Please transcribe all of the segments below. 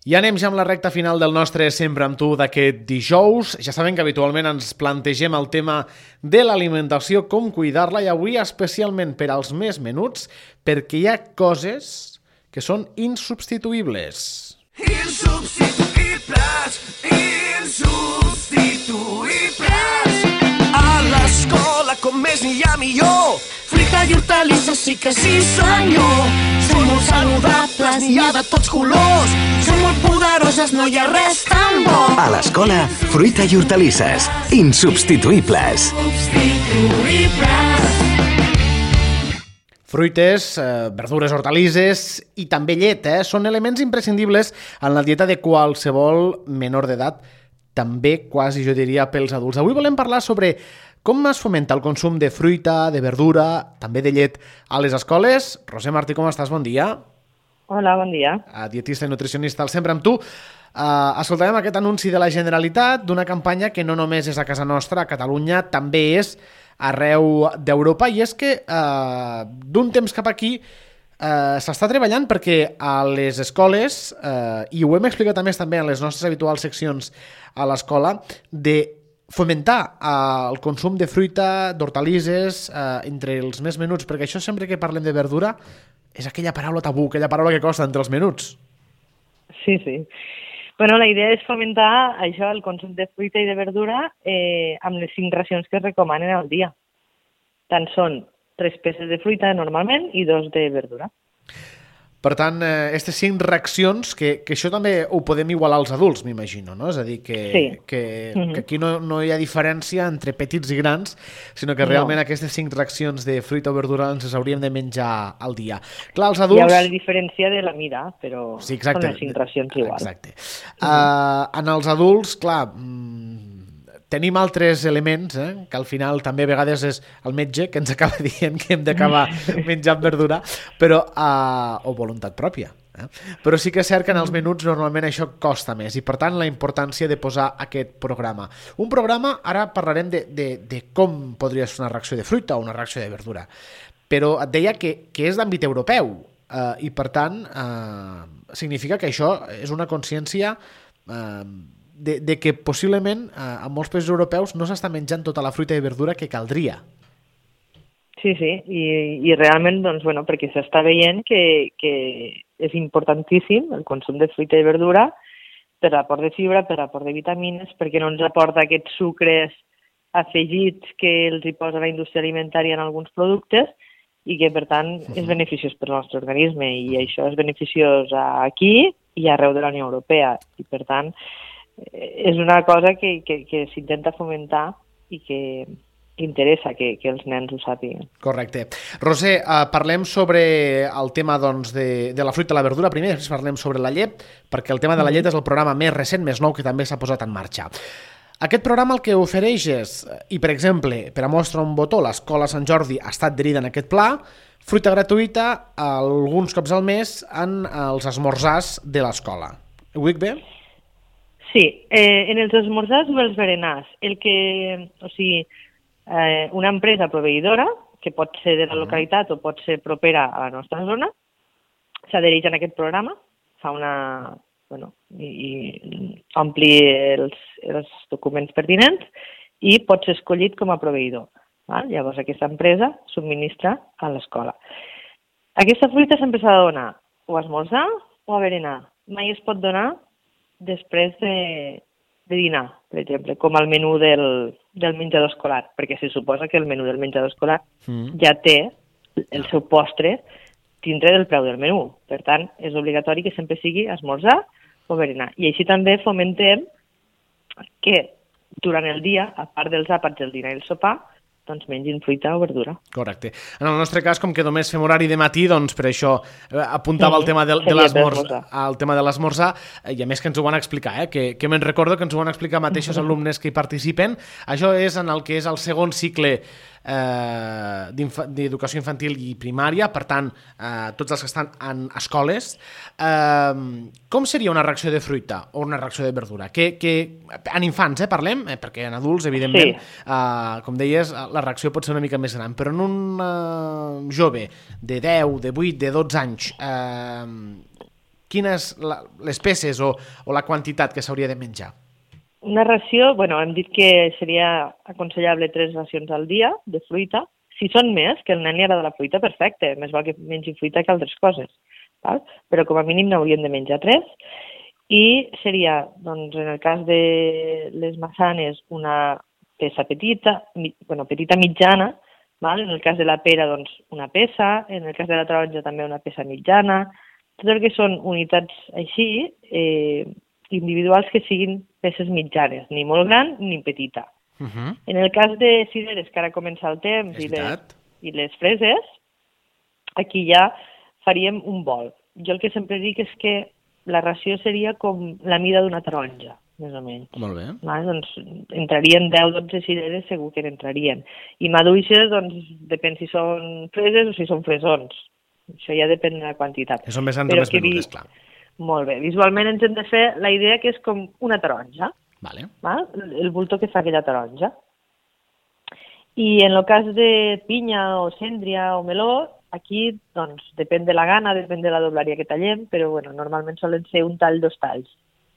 I anem ja amb la recta final del nostre Sempre amb tu d'aquest dijous. Ja sabem que habitualment ens plantegem el tema de l'alimentació, com cuidar-la, i avui especialment per als més menuts, perquè hi ha coses que són insubstituïbles. Insubstituïbles, insubstituïbles. A l'escola com més n'hi ha millor. Fruita i hortalisses sí que sí senyor. Són molt saludables, n'hi ha de tots colors. Són molt poderoses, no hi ha res tan bo. A l'escola, fruita i hortalisses, insubstituïbles. Fruites, verdures, hortalisses i també llet, són elements imprescindibles en la dieta de qualsevol menor d'edat, també quasi jo diria pels adults. Avui volem parlar sobre com es fomenta el consum de fruita, de verdura, també de llet a les escoles. Roser Martí, com estàs? Bon dia. Hola, bon dia. Dietista i nutricionista al Sempre amb tu. Escoltarem aquest anunci de la Generalitat d'una campanya que no només és a casa nostra, a Catalunya, també és arreu d'Europa, i és que d'un temps cap aquí s'està treballant perquè a les escoles, i ho hem explicat a més també en les nostres habituals seccions a l'escola, de fomentar el consum de fruita, d'hortalisses entre els més menuts, perquè això sempre que parlem de verdura és aquella paraula tabú, aquella paraula que costa entre els menuts. Sí, sí. Bueno, la idea és fomentar això, el consum de fruita i de verdura amb les 5 racions que es recomanen al dia. Tant són 3 peces de fruita normalment i 2 de verdura. Per tant, aquestes 5 racions, que això també ho podem igualar als adults, m'imagino, no? És a dir, que aquí no hi ha diferència entre petits i grans, sinó que realment aquestes 5 racions de fruita o verdura ens les hauríem de menjar al dia. Clar, els adults... Hi haurà la diferència de la mida, però sí, són les 5 racions igual. Exacte. En els adults, clar, tenim altres elements, que al final també a vegades és el metge que ens acaba dient que hem d'acabar menjant verdura, però, o voluntat pròpia. Però sí que és cert que en els menuts normalment això costa més, i per tant la importància de posar aquest programa. Un programa, ara parlarem de com podria ser una ració de fruita o una ració de verdura, però et deia que és d'àmbit europeu, i per tant significa que això és una consciència de que possiblement en molts països europeus no s'està menjant tota la fruita i verdura que caldria. Sí, sí, i realment, doncs, bueno, perquè s'està veient que és importantíssim el consum de fruita i verdura per l'aport de fibra, per l'aport de vitamines, perquè no ens aporta aquests sucres afegits que els hi posa la indústria alimentària en alguns productes i que, per tant, és beneficiós per al nostre organisme, i això és beneficiós aquí i arreu de la Unió Europea, i per tant és una cosa que s'intenta fomentar i que interessa que els nens ho sàpiguen. Correcte. Roser, parlem sobre el tema doncs, de la fruita i la verdura primer, després parlem sobre la llet, perquè el tema de la llet és el programa més recent, més nou, que també s'ha posat en marxa. Aquest programa el que ofereix és, i per exemple, per a mostra un botó, l'Escola Sant Jordi ha estat adherida en aquest pla, fruita gratuïta alguns cops al mes en els esmorzars de l'escola. Ho dic bé? Sí, en els esmorzars o els berenars, una empresa proveïdora, que pot ser de la localitat o pot ser propera a la nostra zona, s'adhereix a aquest programa, fa i ompli els documents pertinents i pot ser escollit com a proveïdor. Llavors aquesta empresa subministra a l'escola. Aquesta fruita sempre s'ha de donar o a esmorzar o a berenar. Mai es pot donar després de dinar, per exemple, com el menú del menjador escolar, perquè se suposa que el menú del menjador escolar ja té el seu postre dintre del preu del menú. Per tant, és obligatori que sempre sigui esmorzar o berenar. I així també fomentem que durant el dia, a part dels àpats, el dinar i el sopar, doncs mengin fruita o verdura. Correcte. En el nostre cas, com que només fem horari de matí, doncs per això apuntava el tema de l'esmorzar, i a més que ens ho van explicar, que me'n recordo que ens ho van explicar mateixos alumnes que hi participen. Això és en el que és el segon cicle d'educació infantil i primària, per tant, tots els que estan en escoles. Com seria una ració de fruita o una ració de verdura? En infants, parlem, perquè en adults, evidentment, com deies, la reacció pot ser una mica més gran, però en un jove de 10, de 8, de 12 anys, quines les peces o la quantitat que s'hauria de menjar? Una ració, hem dit que seria aconsellable 3 racions al dia de fruita. Si són més, que el nen li agrada la fruita, perfecte. Més val que mengi fruita que altres coses. Val? Però com a mínim n'haurien de menjar 3. I seria, doncs, en el cas de les manzanes, una peça petita, petita mitjana. Val? En el cas de la pera, doncs, una peça. En el cas de la taronja, també una peça mitjana. Tot el que són unitats així, individuals que siguin peces mitjanes, ni molt gran ni petita. En el cas de cireres, que ara comença el temps, i les freses, aquí ja faríem un bol. Jo el que sempre dic és que la ració seria com la mida d'una taronja, més o menys. Molt bé. Doncs entrarien 10-12 cireres, segur que n'entrarien. I maduixes, doncs, depèn si són freses o si són fresons. Això ja depèn de la quantitat. Que són més grans o més menudes, clar. Molt bé. Visualment ens hem de fer la idea que és com una taronja. Vale. Val? El voltor que fa aquella taronja. I en el cas de pinya o cèndria o meló, aquí, doncs, depèn de la gana, depèn de la dobleria que tallem, però, normalment solen ser un tall, 2 talls.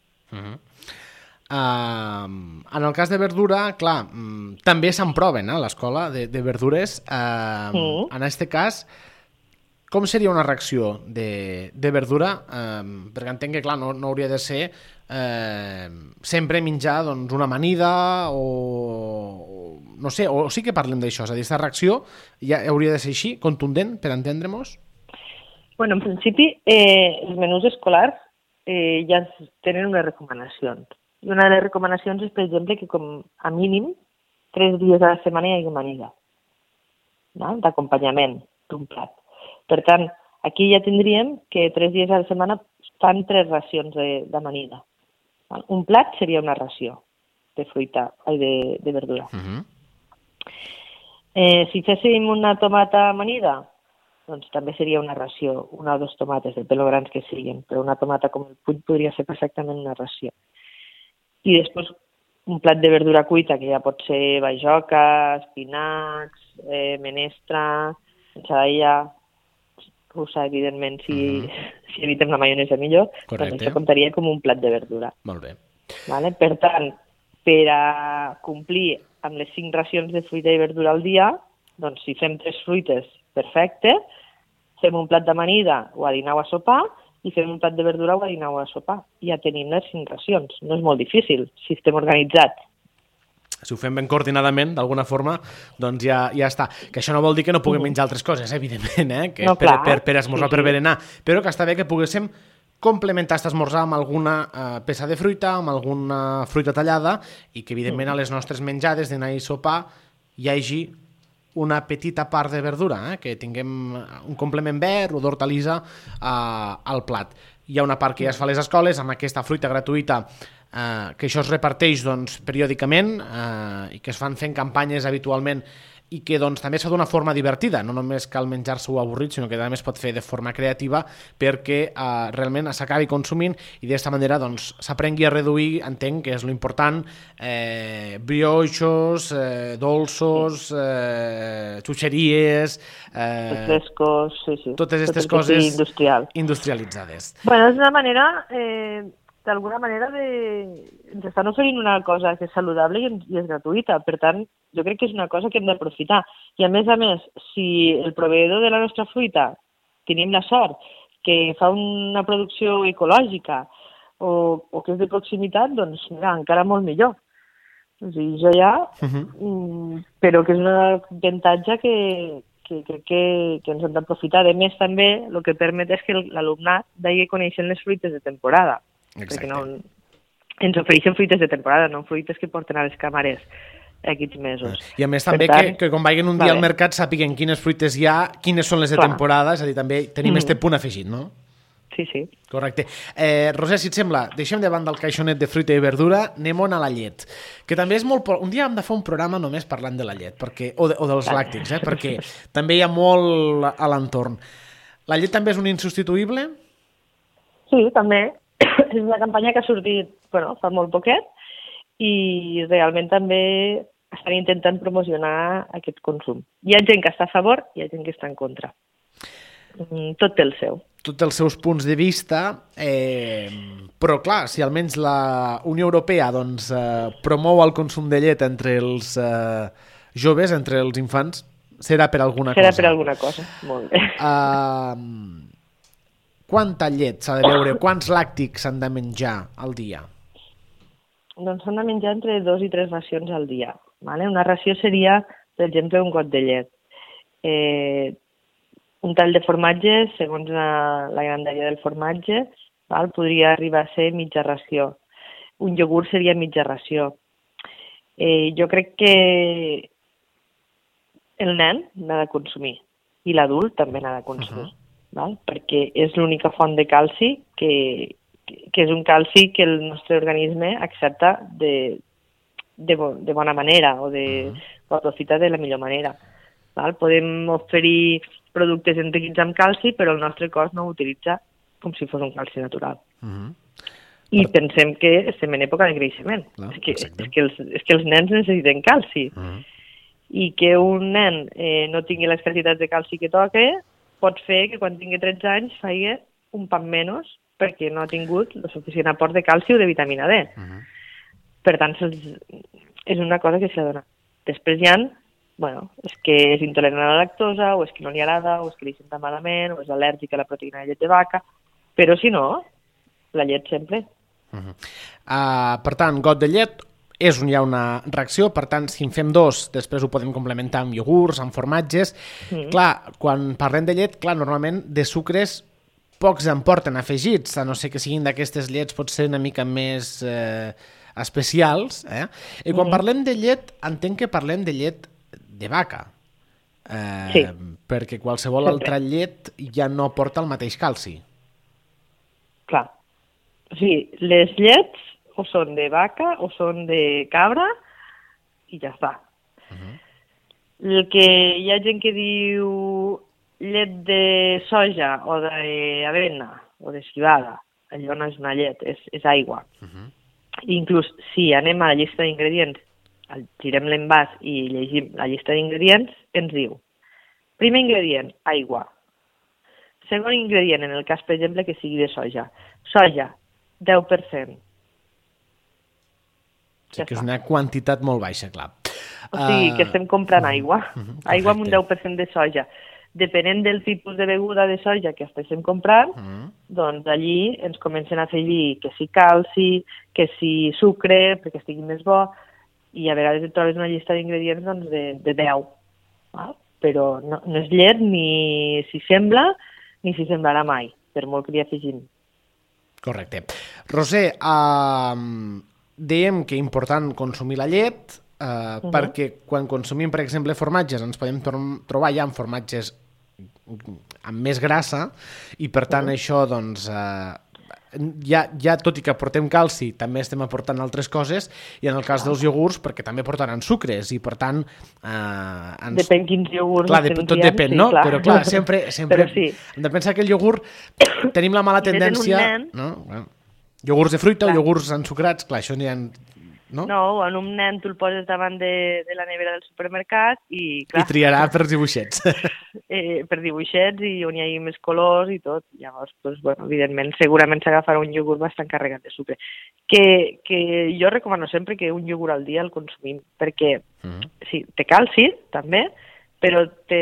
En el cas de verdura, clar, també se'n proven a l'escola de verdures. En aquest cas, com seria una ració de verdura? Perquè entenc que, clar, no hauria de ser sempre menjar doncs, una amanida o no sé, o sí que parlem d'això, és a dir, aquesta reacció ja hauria de ser així, contundent, per entendre-nos? En principi, els menús escolars ja tenen unes recomanacions. I una de les recomanacions és, per exemple, que com a mínim 3 dies a la setmana hi hagi amanida, d'acompanyament d'un plat. Per tant, aquí ja tindríem que 3 dies a la setmana fan 3 racions d'amanida. Un plat seria una ració de fruita, de verdura. Si féssim una tomata amanida, doncs també seria una ració, 1 o 2 tomates, depèn de grans que siguin, però una tomata com el puny podria ser perfectament una ració. I després un plat de verdura cuita, que ja pot ser bajoca, espinacs, menestra, ensaïa, russa, evidentment, si evitem la maionesa millor, doncs això comptaria com un plat de verdura. Molt bé. Vale? Per tant, per a complir amb les 5 racions de fruita i verdura al dia, doncs si fem 3 fruites, perfecte, fem un plat d'amanida o a dinar o a sopar, i fem un plat de verdura o a dinar o a sopar. Ja tenim les 5 racions. No és molt difícil, si estem organitzats. Si ho fem ben coordinadament, d'alguna forma, doncs ja està. Que això no vol dir que no puguem menjar altres coses, evidentment, que per esmorzar, per berenar, però que està bé que poguéssim complementar aquest esmorzar amb alguna peça de fruita, amb alguna fruita tallada, i que, evidentment, a les nostres menjades d'anar i sopar hi hagi una petita part de verdura, que tinguem un complement verd o d'hortalissa al plat. Hi ha una part que ja es fa a les escoles, amb aquesta fruita gratuïta, que això es reparteix doncs, periòdicament i que es fan fent campanyes habitualment i que doncs, també es fa d'una forma divertida, no només cal menjar-se-ho avorrit, sinó que també es pot fer de forma creativa perquè realment s'acabi consumint i d'aquesta manera doncs, s'aprengui a reduir, entenc que és l'important, brioixos, dolços, xuxeries... frescos, sí. Totes aquestes coses industrialitzades. És una manera... d'alguna manera ens estan oferint una cosa que és saludable i és gratuïta. Per tant, jo crec que és una cosa que hem d'aprofitar. I a més, si el proveïdor de la nostra fruita tenim la sort que fa una producció ecològica o que és de proximitat, doncs mira, encara molt millor. O sigui, jo ja... Però que és un avantatge que crec que ens hem d'aprofitar. A més, també, el que permet és que l'alumnat vagi coneixent les fruites de temporada. Exacte. Perquè ens ofereixen fruites de temporada, no fruites que porten a les càmeres aquests mesos. I a més també que quan vagin un dia al mercat sàpiguen quines fruites hi ha, quines són les de temporada, és a dir, també tenim este punt afegit, no? Sí. Correcte. Roser, si et sembla, deixem davant del caixonet de fruita i verdura, anem a la llet, que també és molt... Un dia hem de fer un programa només parlant de la llet, o dels làctics, perquè també hi ha molt a l'entorn. La llet també és un insubstituïble? Sí, també. És una campanya que ha sortit fa molt poquet i realment també estan intentant promocionar aquest consum. Hi ha gent que està a favor i hi ha gent que està en contra. Tot té el seu. tots els seus punts de vista, però clar, si almenys la Unió Europea doncs, promou el consum de llet entre els joves, entre els infants, serà per alguna cosa. Serà per alguna cosa, molt bé. Quanta llet s'ha de beure? Quants làctics s'han de menjar al dia? Doncs s'han de menjar entre 2 i 3 racions al dia. Vale? Una ració seria, per exemple, un got de llet. Un tall de formatge, segons la grandària del formatge, podria arribar a ser mitja ració. Un iogurt seria mitja ració. Jo crec que el nen n'ha de consumir i l'adult també n'ha de consumir, perquè és l'única font de calci que és un calci que el nostre organisme accepta de bona manera o aprofita de la millor manera. Podem oferir productes enriquits amb calci, però el nostre cos no ho utilitza com si fos un calci natural. I pensem que estem en època de creixement. És que els nens necessiten calci. I que un nen no tingui les quantitats de calci que toca pot fer que quan tingui 13 anys faci un pan menys perquè no ha tingut el suficient aport de calci o de vitamina D. Per tant, és una cosa que se la dona. Després hi ha, és que és intolerant a la lactosa, o és que no li agrada, o és que li senta malament, o és al·lèrgic a la proteïna de llet de vaca, però si no, la llet sempre. Per tant, got de llet és on hi ha una reacció, per tant, si en fem 2, després ho podem complementar amb iogurts, amb formatges. Clar, quan parlem de llet, normalment de sucres pocs en porten afegits, a no ser que siguin d'aquestes llets potser una mica més especials. I quan parlem de llet, entenc que parlem de llet de vaca. Sí. Perquè qualsevol altra llet ja no porta el mateix calci. Clar. O sigui, les llets o són de vaca o són de cabra i ja està. El que hi ha gent que diu llet de soja o d'avena o de civada, allò no és una llet, és aigua. Inclús si anem a la llista d'ingredients, girem l'envàs i llegim la llista d'ingredients, ens diu: primer ingredient, aigua. Segon ingredient, en el cas, per exemple, que sigui de soja. Soja, 10%. Sí, que és una quantitat molt baixa, clar. O sigui, que estem comprant aigua. Aigua amb un 10% de soja. Depenent del tipus de beguda de soja que estiguem comprant, doncs allí ens comencen a afegir que si calci, que si sucre, perquè estigui més bo, i a vegades et trobes una llista d'ingredients doncs, de 10. Però no és llet ni si sembla ni si semblarà mai, per molt que li afegim. Correcte. Roser, dèiem que és important consumir la llet, perquè quan consumim, per exemple, formatges, ens podem trobar ja amb formatges amb més grassa i, per tant, això, doncs, ja tot i que aportem calci, també estem aportant altres coses, i en el cas dels iogurts, perquè també portaran sucres, i, per tant... Depèn quins iogurts. Clar, tot depèn, no? Però, clar, sempre hem de pensar que el iogurt tenim la mala tendència... Iogurts de fruita o iogurts ensucrats, clar, això n'hi ha... No, en un nen tu el poses davant de la nevera del supermercat i... Clar, i triarà per dibuixets. Per dibuixets i on hi hagi més colors i tot. Llavors, doncs, evidentment, segurament s'agafarà un iogurt bastant carregat de sucre. Que jo recomano sempre que un iogurt al dia el consumim, perquè sí, té calci, també, però té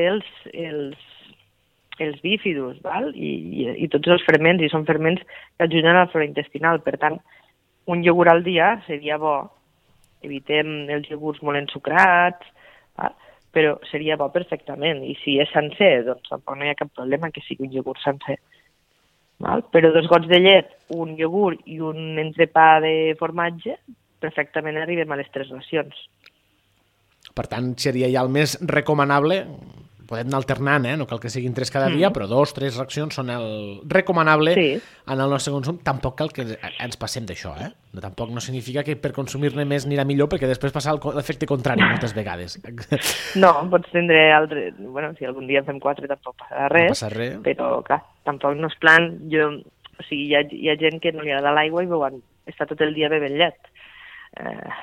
els bífidus, val? I tots els ferments, i són ferments que ajuden a la flora intestinal. Per tant, un iogurt al dia seria bo. Evitem els iogurts molt ensucrats, però seria bo perfectament. I si és sencer, doncs tampoc no hi ha cap problema que sigui un iogurt sencer. Però 2 gots de llet, un iogurt i un entrepà de formatge, perfectament arribem a les 3 racions. Per tant, seria ja el més recomanable. Podem anar alternant, no cal que siguin 3 cada dia, però 2, 3 racions són el recomanable en el nostre consum. Tampoc cal que ens passem d'això, Tampoc no significa que per consumir-ne més anirà millor, perquè després passa l'efecte contrari moltes vegades. No, pots tindre altre... Bueno, si algun dia en fem 4 tampoc passarà res. No passa res. Però, clar, tampoc no és plan... O sigui, hi ha gent que no li agrada l'aigua i veuen, està tot el dia bevent llet.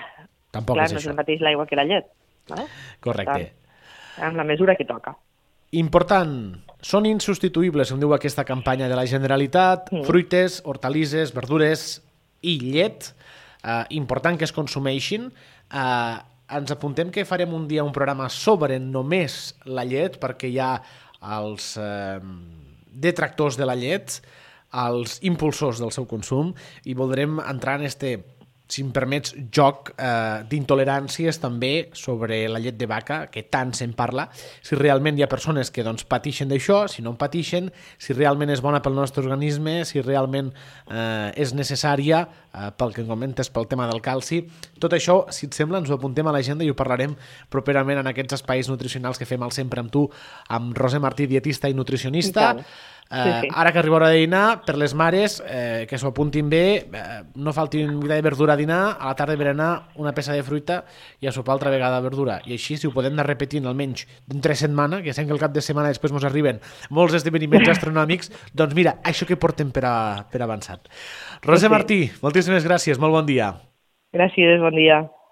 Tampoc clar, és no això. és el mateix l'aigua que la llet. Correcte. En la mesura que toca. Important, són insubstituïbles, em diu aquesta campanya de la Generalitat, fruites, hortalisses, verdures i llet, important que es consumeixin. Ens apuntem que farem un dia un programa sobre només la llet, perquè hi ha els detractors de la llet, els impulsors del seu consum, i voldrem entrar en este, si em permets, joc d'intoleràncies també sobre la llet de vaca, que tant se'n parla, si realment hi ha persones que doncs, patixen d'això, si no en patixen, si realment és bona pel nostre organisme, si realment és necessària, pel que comentes, pel tema del calci. Tot això, si et sembla, ens ho apuntem a l'agenda i ho parlarem properament en aquests espais nutricionals que fem al Sempre amb tu, amb Roser Martí, dietista i nutricionista. Sí. Ara que arriba hora de dinar, per les mares que s'ho apuntin bé, no falti un vida de verdura a dinar, a la tarda berenar una peça de fruita i a sopar altra vegada verdura, i així si ho podem anar repetint almenys d'entre setmana, que sent que el cap de setmana després ens arriben molts esdeveniments astronòmics, doncs mira, això que portem per avançat. Roser Martí, moltíssimes gràcies, molt bon dia. Gràcies, bon dia.